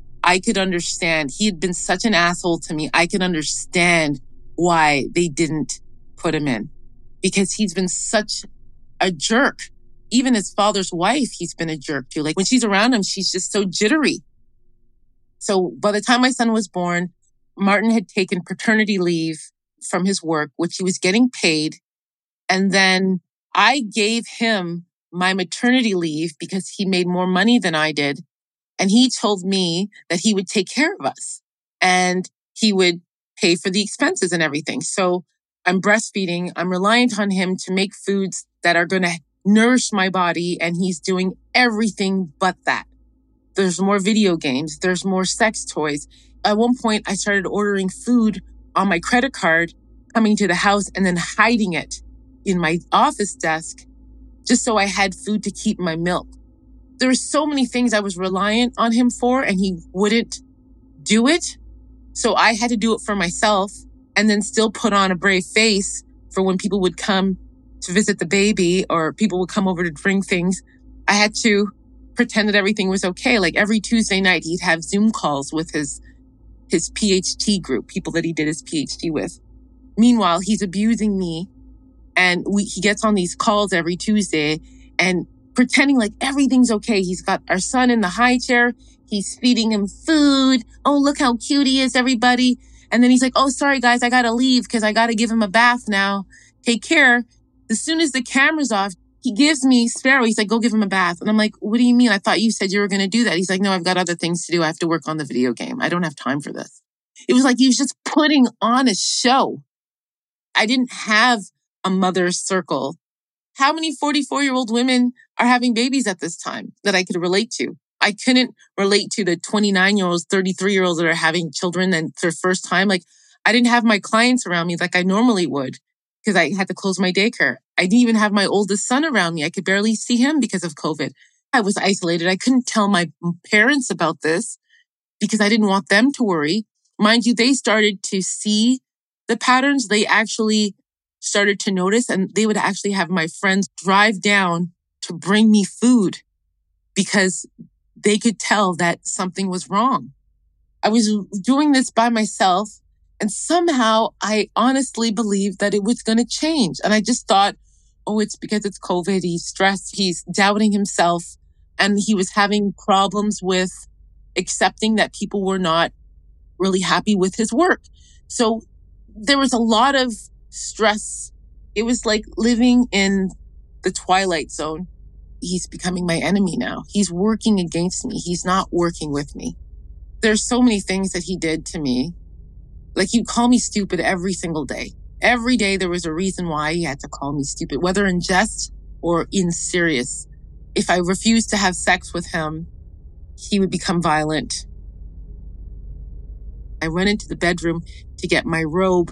I could understand. He had been such an asshole to me. I could understand why they didn't put him in because he's been such a jerk. Even his father's wife, he's been a jerk to. Like when she's around him, she's just so jittery. So by the time my son was born, Martin had taken paternity leave from his work, which he was getting paid. And then I gave him my maternity leave because he made more money than I did. And he told me that he would take care of us and he would pay for the expenses and everything. So I'm breastfeeding. I'm reliant on him to make foods that are going to nourish my body. And he's doing everything but that. There's more video games. There's more sex toys. At one point, I started ordering food on my credit card, coming to the house and then hiding it in my office desk just so I had food to keep my milk. There were so many things I was reliant on him for, and he wouldn't do it. So I had to do it for myself and then still put on a brave face for when people would come to visit the baby or people would come over to bring things. I had to pretend that everything was okay. Like every Tuesday night, he'd have Zoom calls with his his PhD group, people that he did his PhD with. Meanwhile, he's abusing me. And we, he gets on these calls every Tuesday and pretending like everything's okay. He's got our son in the high chair. He's feeding him food. Oh, look how cute he is, everybody. And then he's like, oh, sorry, guys, I got to leave because I got to give him a bath now. Take care. As soon as the camera's off, he gives me Sparrow. He's like, go give him a bath. And I'm like, what do you mean? I thought you said you were going to do that. He's like, no, I've got other things to do. I have to work on the video game. I don't have time for this. It was like he was just putting on a show. I didn't have a mother's circle. How many forty-four-year-old women are having babies at this time that I could relate to? I couldn't relate to the twenty-nine-year-olds, thirty-three-year-olds that are having children and their first time. Like, I didn't have my clients around me like I normally would because I had to close my daycare. I didn't even have my oldest son around me. I could barely see him because of COVID. I was isolated. I couldn't tell my parents about this because I didn't want them to worry. Mind you, they started to see the patterns. They actually started to notice, and they would actually have my friends drive down to bring me food because they could tell that something was wrong. I was doing this by myself, and somehow I honestly believed that it was going to change. And I just thought, oh, it's because it's COVID. He's stressed. He's doubting himself. And he was having problems with accepting that people were not really happy with his work. So there was a lot of stress. It was like living in the Twilight Zone. He's becoming my enemy now. He's working against me. He's not working with me. There's so many things that he did to me. Like, he'd call me stupid every single day. Every day there was a reason why he had to call me stupid, whether in jest or in serious. If I refused to have sex with him, he would become violent. I went into the bedroom to get my robe,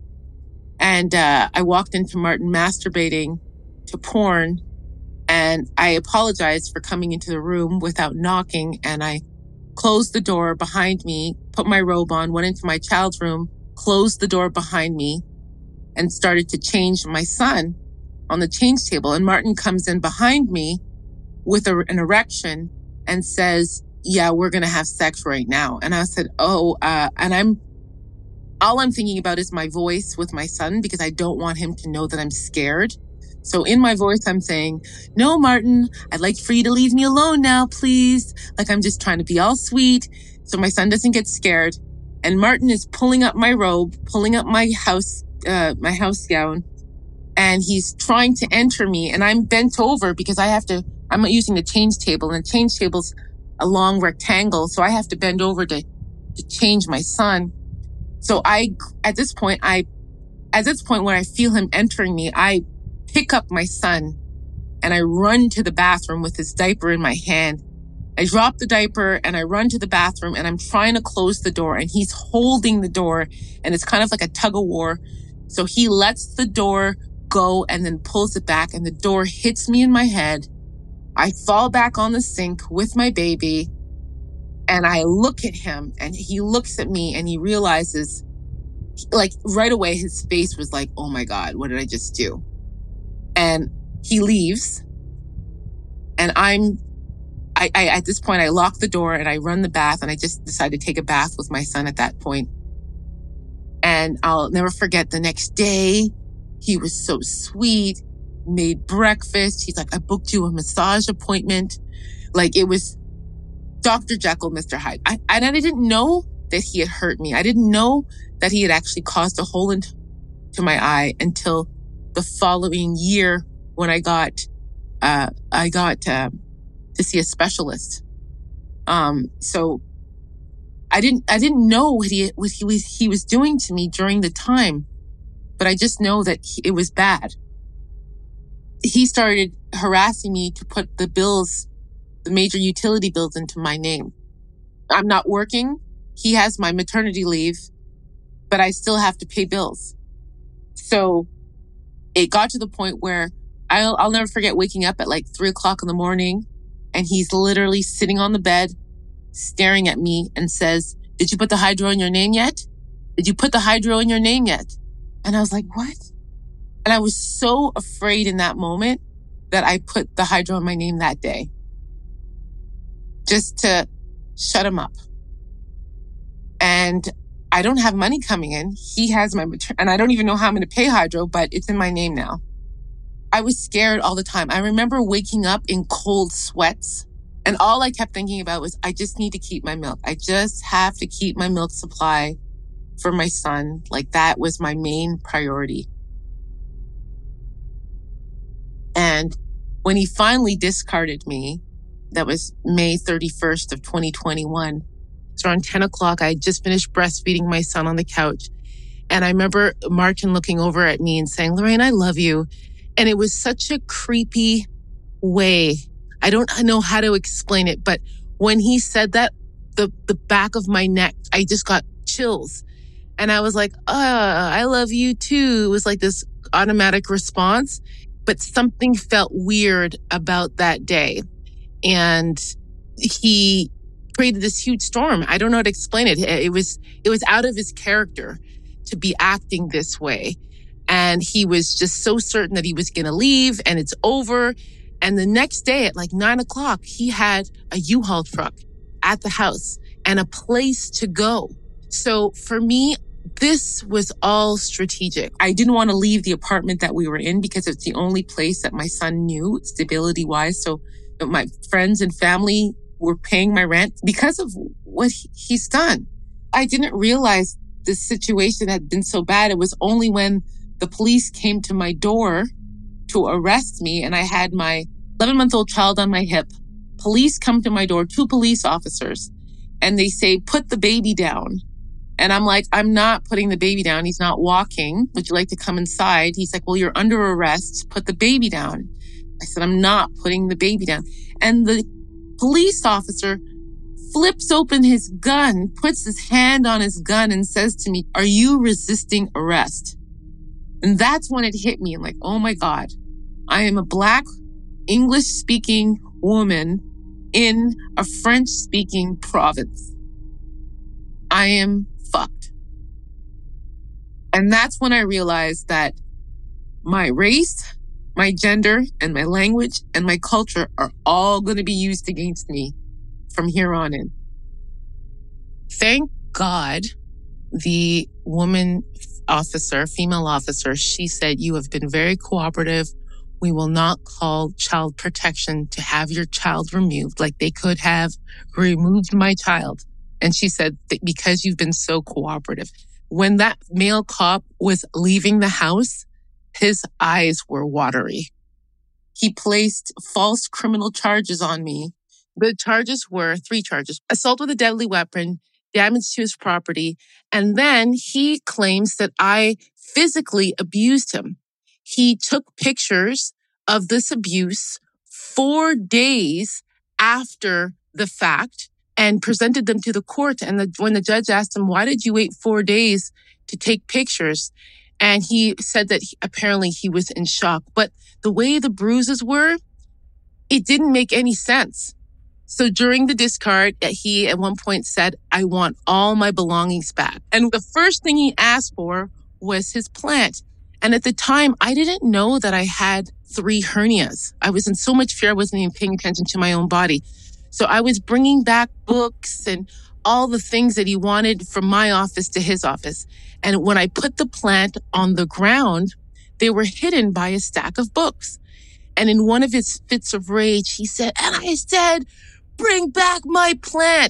and uh, I walked into Martin masturbating to porn, and I apologized for coming into the room without knocking, and I closed the door behind me, put my robe on, went into my child's room, closed the door behind me, and started to change my son on the change table. And Martin comes in behind me with a, an erection and says, yeah, we're going to have sex right now. And I said, oh, uh, and I'm, all I'm thinking about is my voice with my son because I don't want him to know that I'm scared. So in my voice, I'm saying, no, Martin, I'd like for you to leave me alone now, please. Like, I'm just trying to be all sweet so my son doesn't get scared. And Martin is pulling up my robe, pulling up my house, uh, my house gown, and he's trying to enter me. And I'm bent over because I have to, I'm using the change table, and the change table's a long rectangle. So I have to bend over to, to change my son. So I, at this point, I, at this point when I feel him entering me, I pick up my son and I run to the bathroom with his diaper in my hand. I drop the diaper and I run to the bathroom, and I'm trying to close the door, and he's holding the door, and it's kind of like a tug of war. So he lets the door go and then pulls it back, and the door hits me in my head. I fall back on the sink with my baby, and I look at him, and he looks at me, and he realizes, like, right away, his face was like, oh my God, what did I just do? And he leaves, and I'm, I, I, at this point, I lock the door and I run the bath, and I just decide to take a bath with my son at that point. And I'll never forget the next day, he was so sweet, made breakfast. He's like, I booked you a massage appointment. Like, it was Doctor Jekyll, Mister Hyde. I, and I didn't know that he had hurt me. I didn't know that he had actually caused a hole into my eye until the following year when I got uh, I got uh, to see a specialist. Um, so I didn't I didn't know what he what he was he was doing to me during the time, but I just know that he, it was bad. He started harassing me to put the bills, the major utility bills, into my name. I'm not working. He has my maternity leave, but I still have to pay bills. So it got to the point where I'll, I'll never forget waking up at like three o'clock in the morning, and he's literally sitting on the bed, staring at me and says, "Did you put the hydro in your name yet? Did you put the hydro in your name yet?" And I was like, "What?" And I was so afraid in that moment that I put the hydro in my name that day, just to shut him up. And I don't have money coming in. He has my mater- and I don't even know how I'm going to pay hydro, but it's in my name now. I was scared all the time. I remember waking up in cold sweats, and all I kept thinking about was, I just need to keep my milk. I just have to keep my milk supply for my son. Like, that was my main priority. And when he finally discarded me, that was May thirty-first of twenty twenty-one. It's around ten o'clock. I had just finished breastfeeding my son on the couch. And I remember Martin looking over at me and saying, "Lorraine, I love you." And it was such a creepy way. I don't know how to explain it, but when he said that, the, the back of my neck, I just got chills. And I was like, "Uh, I love you too." It was like this automatic response, but something felt weird about that day. And he created this huge storm. I don't know how to explain it. It was, it was out of his character to be acting this way. And he was just so certain that he was going to leave and it's over. And the next day at like nine o'clock, he had a U-Haul truck at the house and a place to go. So for me, this was all strategic. I didn't want to leave the apartment that we were in because it's the only place that my son knew, stability-wise. So my friends and family were paying my rent because of what he's done. I didn't realize the situation had been so bad. It was only when the police came to my door to arrest me, and I had my eleven-month-old child on my hip. Police come to my door, two police officers, and they say, "Put the baby down." And I'm like, "I'm not putting the baby down. He's not walking. Would you like to come inside?" He's like, "Well, you're under arrest. Put the baby down." I said, "I'm not putting the baby down." And the police officer flips open his gun, puts his hand on his gun and says to me, "Are you resisting arrest?" And that's when it hit me. I'm like, oh my God, I am a Black English-speaking woman in a French-speaking province. I am fucked. And that's when I realized that my race, my gender, and my language and my culture are all going to be used against me from here on in. Thank God the woman officer, female officer, she said, "You have been very cooperative. We will not call child protection to have your child removed." Like, they could have removed my child. And she said, that because you've been so cooperative. When that male cop was leaving the house, his eyes were watery. He placed false criminal charges on me. The charges were three charges: assault with a deadly weapon, damage to his property, and then he claims that I physically abused him. He took pictures of this abuse four days after the fact and presented them to the court. And the, when the judge asked him, "Why did you wait four days to take pictures?" And he said that he, apparently he was in shock. But the way the bruises were, it didn't make any sense. So during the discard, he at one point said, "I want all my belongings back." And the first thing he asked for was his plant. And at the time, I didn't know that I had three hernias. I was in so much fear, I wasn't even paying attention to my own body. So I was bringing back books and all the things that he wanted from my office to his office. And when I put the plant on the ground, they were hidden by a stack of books. And in one of his fits of rage, he said, "And I said, bring back my plant."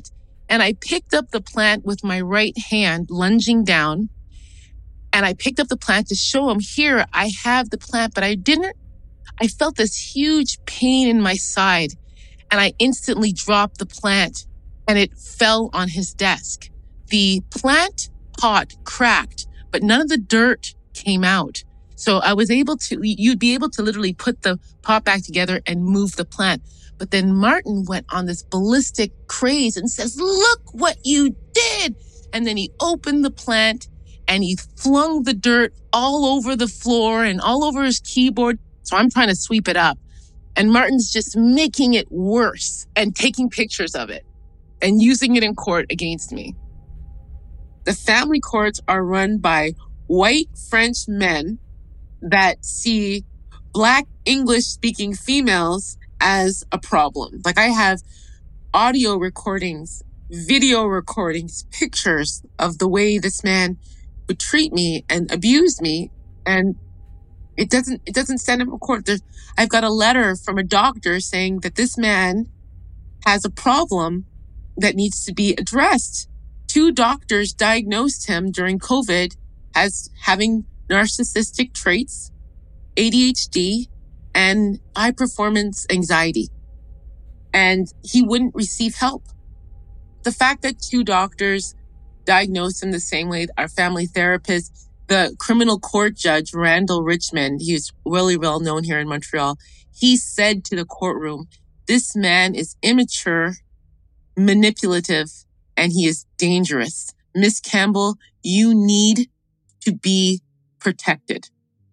And I picked up the plant with my right hand, lunging down. And I picked up the plant to show him, here, I have the plant, but I didn't. I felt this huge pain in my side. And I instantly dropped the plant and it fell on his desk. The plant pot cracked, but none of the dirt came out. So I was able to, you'd be able to literally put the pot back together and move the plant. But then Martin went on this ballistic craze and says, look what you did. And then he opened the plant and he flung the dirt all over the floor and all over his keyboard. So I'm trying to sweep it up. And Martin's just making it worse and taking pictures of it and using it in court against me. The family courts are run by white French men that see Black English-speaking females as a problem. Like I have audio recordings, video recordings, pictures of the way this man would treat me and abuse me. And it doesn't, it doesn't send him to court. There's, I've got a letter from a doctor saying that this man has a problem that needs to be addressed. Two doctors diagnosed him during COVID as having narcissistic traits, A D H D, and high performance anxiety. And he wouldn't receive help. The fact that two doctors diagnosed him the same way, our family therapist, the criminal court judge, Randall Richmond, he's really well known here in Montreal, he said to the courtroom, this man is immature, manipulative, and he is dangerous. Miss Campbell, you need to be protected.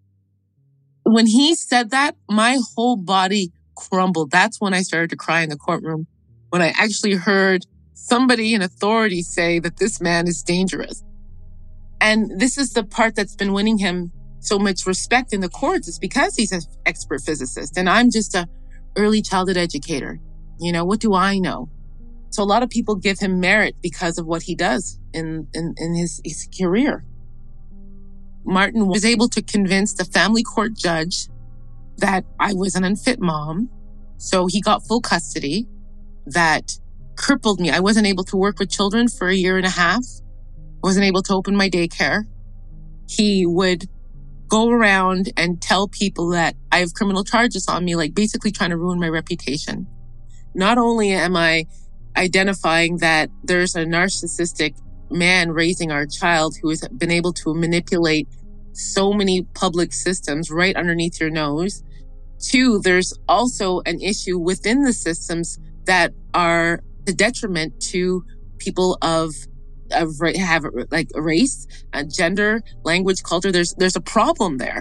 When he said that, my whole body crumbled. That's when I started to cry in the courtroom. When I actually heard somebody in authority say that this man is dangerous. And this is the part that's been winning him so much respect in the courts, is because he's an expert physicist and I'm just a early childhood educator. You know, what do I know? So a lot of people give him merit because of what he does in, in, in his, his career. Martin was able to convince the family court judge that I was an unfit mom. So he got full custody. That crippled me. I wasn't able to work with children for a year and a half. I wasn't able to open my daycare. He would go around and tell people that I have criminal charges on me, like basically trying to ruin my reputation. Not only am I identifying that there's a narcissistic man raising our child who has been able to manipulate so many public systems right underneath your nose. Two, there's also an issue within the systems that are the detriment to people of, of have like race, uh, gender, language, culture. There's, there's a problem there.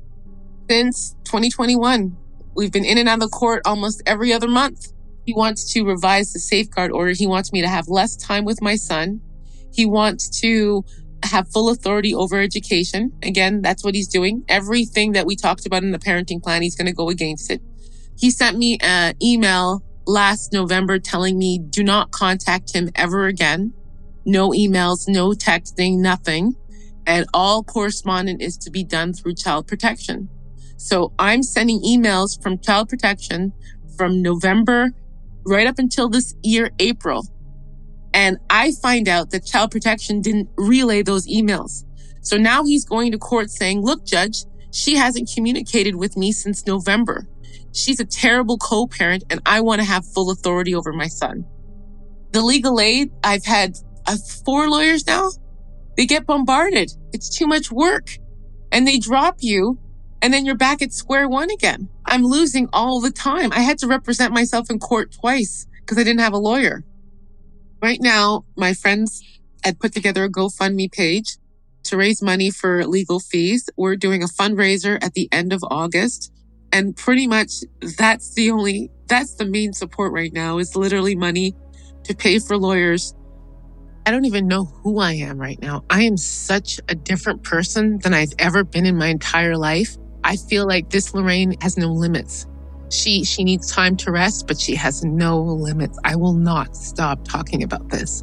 Since twenty twenty-one, we've been in and out of the court almost every other month. He wants to revise the safeguard order. He wants me to have less time with my son. He wants to have full authority over education. Again, that's what he's doing. Everything that we talked about in the parenting plan, he's going to go against it. He sent me an email last November telling me do not contact him ever again. No emails, no texting, nothing. And all correspondence is to be done through child protection. So I'm sending emails from child protection from November right up until this year, April. And I find out that child protection didn't relay those emails. So now he's going to court saying, look, judge, she hasn't communicated with me since November. She's a terrible co-parent and I want to have full authority over my son. The legal aid, I've had uh, four lawyers now. They get bombarded. It's too much work. And they drop you and then you're back at square one again. I'm losing all the time. I had to represent myself in court twice because I didn't have a lawyer. Right now, my friends had put together a GoFundMe page to raise money for legal fees. We're doing a fundraiser at the end of August. And pretty much that's the only, that's the main support right now, is literally money to pay for lawyers. I don't even know who I am right now. I am such a different person than I've ever been in my entire life. I feel like this Lorraine has no limits. She she needs time to rest, but she has no limits. I will not stop talking about this.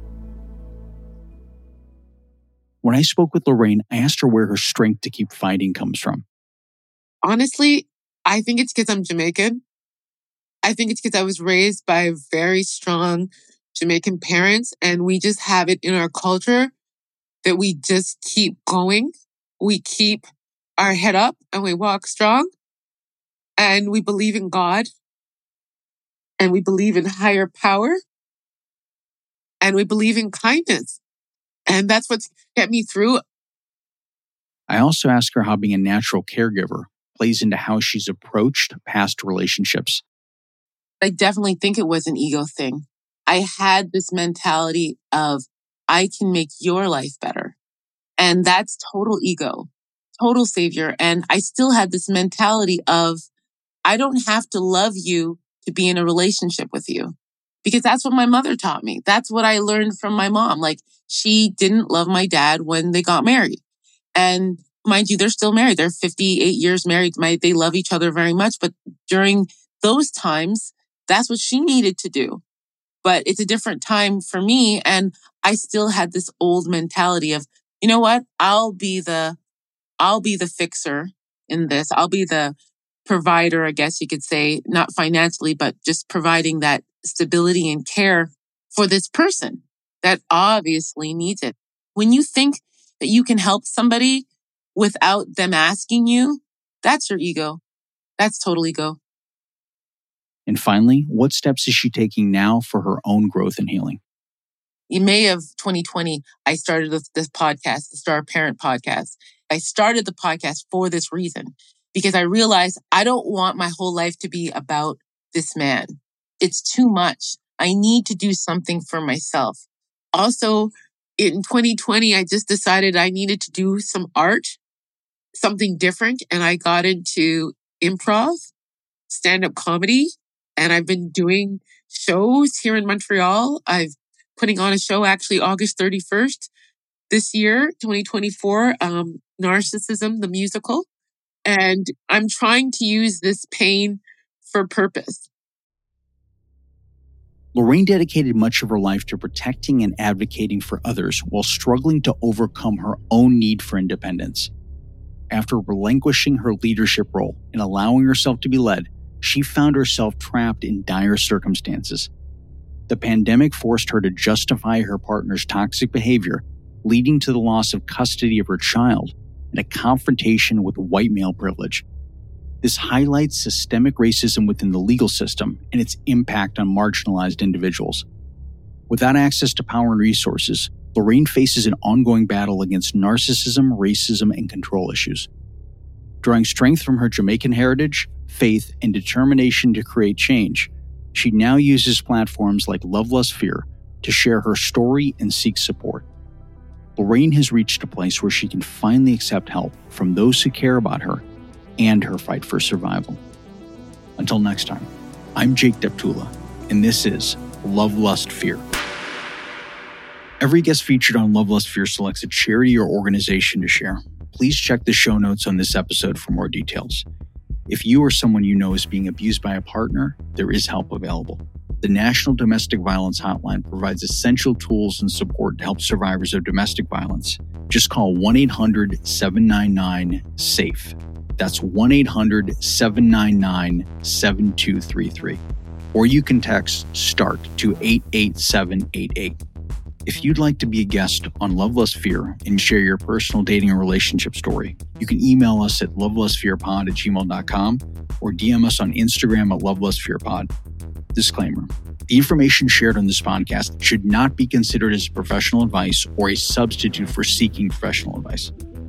When I spoke with Lorraine, I asked her where her strength to keep fighting comes from. Honestly, I think it's because I'm Jamaican. I think it's because I was raised by very strong Jamaican parents, and we just have it in our culture that we just keep going. We keep our head up and we walk strong, and we believe in God, and we believe in higher power, and we believe in kindness. And that's what's kept me through. I also ask her how being a natural caregiver plays into how she's approached past relationships. I definitely think it was an ego thing. I had this mentality of, I can make your life better. And that's total ego, total savior. And I still had this mentality of, I don't have to love you to be in a relationship with you. Because that's what my mother taught me. That's what I learned from my mom. Like, she didn't love my dad when they got married. And mind you, they're still married. They're fifty-eight years married. My, they love each other very much. But during those times, that's what she needed to do. But it's a different time for me. And I still had this old mentality of, you know what? I'll be the, I'll be the fixer in this. I'll be the provider, I guess you could say, not financially, but just providing that stability and care for this person that obviously needs it. When you think that you can help somebody without them asking you, that's your ego. That's total ego. And finally, what steps is she taking now for her own growth and healing? In May of twenty twenty, I started this, this podcast, the Star Parent Podcast. I started the podcast for this reason, because I realized I don't want my whole life to be about this man. It's too much. I need to do something for myself. Also, in twenty twenty, I just decided I needed to do some art, something different. And I got into improv, stand-up comedy, and I've been doing shows here in Montreal. I've putting on a show actually August thirty-first this year, twenty twenty-four, um, Narcissism, the musical. And I'm trying to use this pain for purpose. Lorraine dedicated much of her life to protecting and advocating for others while struggling to overcome her own need for independence. After relinquishing her leadership role and allowing herself to be led, she found herself trapped in dire circumstances. The pandemic forced her to justify her partner's toxic behavior, leading to the loss of custody of her child and a confrontation with white male privilege. This highlights systemic racism within the legal system and its impact on marginalized individuals. Without access to power and resources, Lorraine faces an ongoing battle against narcissism, racism, and control issues. Drawing strength from her Jamaican heritage, faith, and determination to create change, she now uses platforms like Love Lust Fear to share her story and seek support. Lorraine has reached a place where she can finally accept help from those who care about her and her fight for survival. Until next time, I'm Jake Deptula, and this is Love Lust Fear. Every guest featured on Love Lust Fear selects a charity or organization to share. Please check the show notes on this episode for more details. If you or someone you know is being abused by a partner, there is help available. The National Domestic Violence Hotline provides essential tools and support to help survivors of domestic violence. Just call one eight hundred seven nine nine SAFE. That's one eight hundred seven nine nine seven two three three. Or you can text START to eight eight seven eight eight. If you'd like to be a guest on Love Lust Fear and share your personal dating and relationship story, you can email us at lovelustfearpod at gmail dot com or D M us on Instagram at lovelustfearpod. Disclaimer: the information shared on this podcast should not be considered as professional advice or a substitute for seeking professional advice.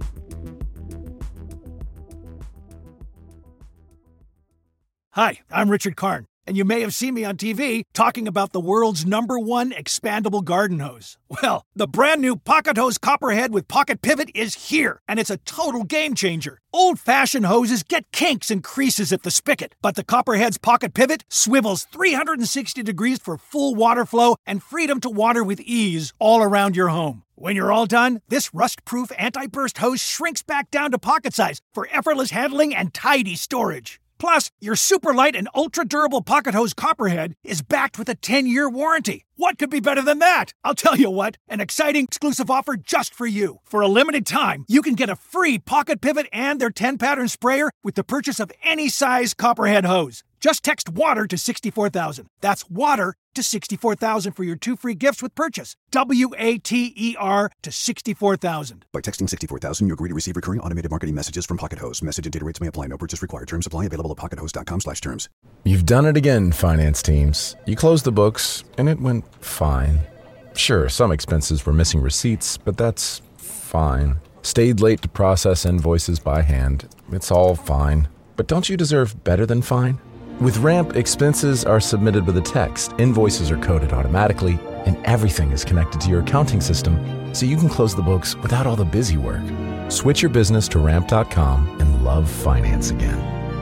Hi, I'm Richard Karn, and you may have seen me on T V talking about the world's number one expandable garden hose. Well, the brand new Pocket Hose Copperhead with Pocket Pivot is here, and it's a total game changer. Old-fashioned hoses get kinks and creases at the spigot, but the Copperhead's Pocket Pivot swivels three hundred sixty degrees for full water flow and freedom to water with ease all around your home. When you're all done, this rust-proof anti-burst hose shrinks back down to pocket size for effortless handling and tidy storage. Plus, your super light and ultra-durable Pocket Hose Copperhead is backed with a ten-year warranty. What could be better than that? I'll tell you what, an exciting exclusive offer just for you. For a limited time, you can get a free Pocket Pivot and their ten-pattern sprayer with the purchase of any size Copperhead hose. Just text WATER to sixty-four thousand. That's WATER to sixty-four thousand for your two free gifts with purchase. W A T E R to sixty-four thousand. By texting sixty-four thousand, you agree to receive recurring automated marketing messages from Pocket Host. Message and data rates may apply. No purchase required. Terms apply. Available at pockethost.com slash terms. You've done it again, finance teams. You closed the books, and it went fine. Sure, some expenses were missing receipts, but that's fine. Stayed late to process invoices by hand. It's all fine. But don't you deserve better than fine? With Ramp, expenses are submitted with a text, invoices are coded automatically, and everything is connected to your accounting system, so you can close the books without all the busy work. Switch your business to ramp dot com and love finance again.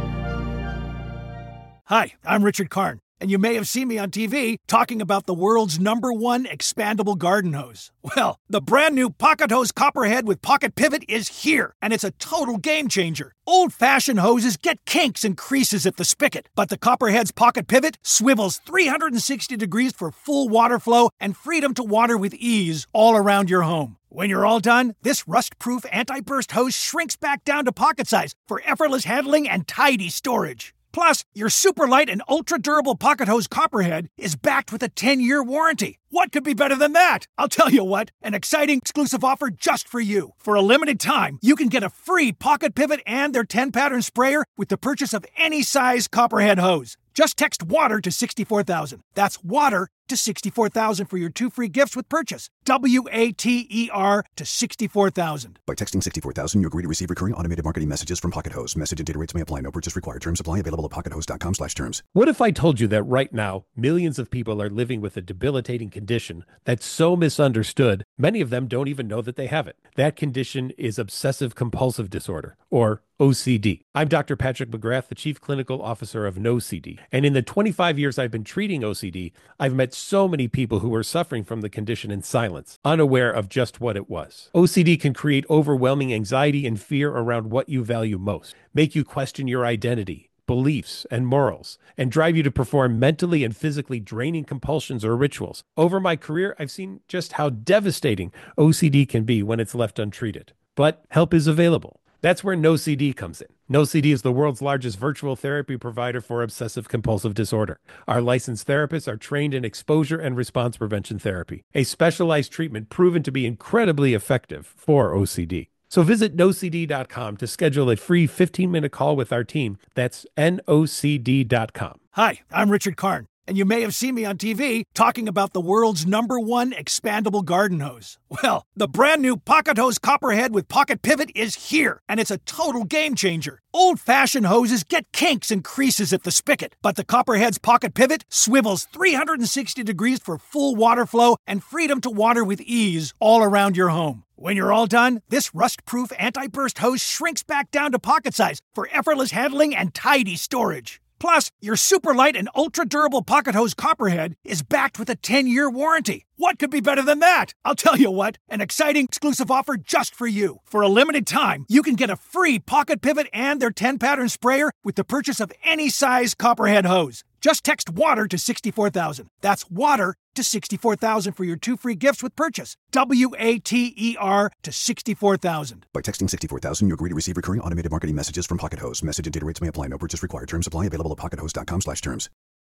Hi, I'm Richard Karn, and you may have seen me on T V talking about the world's number one expandable garden hose. Well, the brand new Pocket Hose Copperhead with Pocket Pivot is here, and it's a total game changer. Old-fashioned hoses get kinks and creases at the spigot, but the Copperhead's Pocket Pivot swivels three hundred sixty degrees for full water flow and freedom to water with ease all around your home. When you're all done, this rust-proof anti-burst hose shrinks back down to pocket size for effortless handling and tidy storage. Plus, your super light and ultra-durable Pocket Hose Copperhead is backed with a ten-year warranty. What could be better than that? I'll tell you what, an exciting exclusive offer just for you. For a limited time, you can get a free Pocket Pivot and their ten-pattern sprayer with the purchase of any size Copperhead hose. Just text WATER to sixty-four thousand. That's WATER to sixty-four thousand for your two free gifts with purchase. W A T E R to sixty-four thousand. By texting sixty-four thousand, you agree to receive recurring automated marketing messages from Pocket Host. Message and data rates may apply. No purchase required. Terms apply. Available at pockethost.com slash terms. What if I told you that right now, millions of people are living with a debilitating condition that's so misunderstood, many of them don't even know that they have it? That condition is obsessive compulsive disorder, or O C D. I'm Doctor Patrick McGrath, the Chief Clinical Officer of No C D. And in the twenty-five years I've been treating O C D, I've met so many people who are suffering from the condition in silence, unaware of just what it was. O C D can create overwhelming anxiety and fear around what you value most, make you question your identity, beliefs, and morals, and drive you to perform mentally and physically draining compulsions or rituals. Over my career, I've seen just how devastating O C D can be when it's left untreated. But help is available. That's where No C D comes in. No C D is the world's largest virtual therapy provider for obsessive compulsive disorder. Our licensed therapists are trained in exposure and response prevention therapy, a specialized treatment proven to be incredibly effective for O C D. So visit no c d dot com to schedule a free fifteen-minute call with our team. That's N O C D dot com. Hi, I'm Richard Karn, and you may have seen me on T V talking about the world's number one expandable garden hose. Well, the brand new Pocket Hose Copperhead with Pocket Pivot is here, and it's a total game changer. Old-fashioned hoses get kinks and creases at the spigot, but the Copperhead's Pocket Pivot swivels three hundred sixty degrees for full water flow and freedom to water with ease all around your home. When you're all done, this rust-proof anti-burst hose shrinks back down to pocket size for effortless handling and tidy storage. Plus, your super light and ultra-durable Pocket Hose Copperhead is backed with a ten-year warranty. What could be better than that? I'll tell you what, an exciting exclusive offer just for you. For a limited time, you can get a free Pocket Pivot and their ten-pattern sprayer with the purchase of any size Copperhead hose. Just text WATER to sixty-four thousand. That's WATER to sixty-four thousand for your two free gifts with purchase. W A T E R to sixty-four thousand. By texting sixty-four thousand, you agree to receive recurring automated marketing messages from Pocket Host. Message and data rates may apply. No purchase required. Terms apply. Available at pockethost.com slash terms.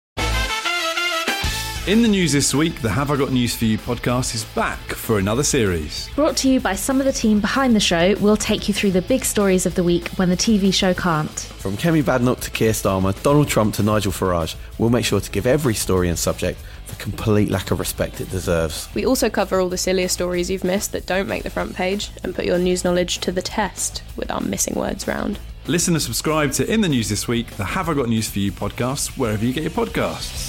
In the news this week, the Have I Got News For You podcast is back for another series. Brought to you by some of the team behind the show, we'll take you through the big stories of the week when the T V show can't. From Kemi Badnoch to Keir Starmer, Donald Trump to Nigel Farage, we'll make sure to give every story and subject the complete lack of respect it deserves. We also cover all the sillier stories you've missed that don't make the front page and put your news knowledge to the test with our missing words round. Listen and subscribe to In the News This Week, the Have I Got News For You podcast, wherever you get your podcasts.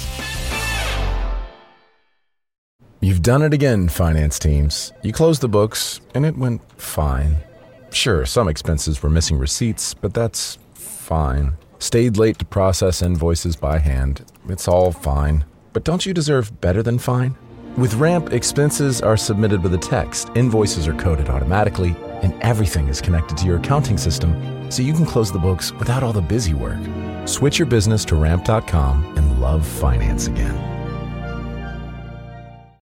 You've done it again, finance teams. You closed the books, and it went fine. Sure, some expenses were missing receipts, but that's fine. Stayed late to process invoices by hand. It's all fine. But don't you deserve better than fine? With Ramp, expenses are submitted with a text, invoices are coded automatically, and everything is connected to your accounting system, so you can close the books without all the busy work. Switch your business to ramp dot com and love finance again.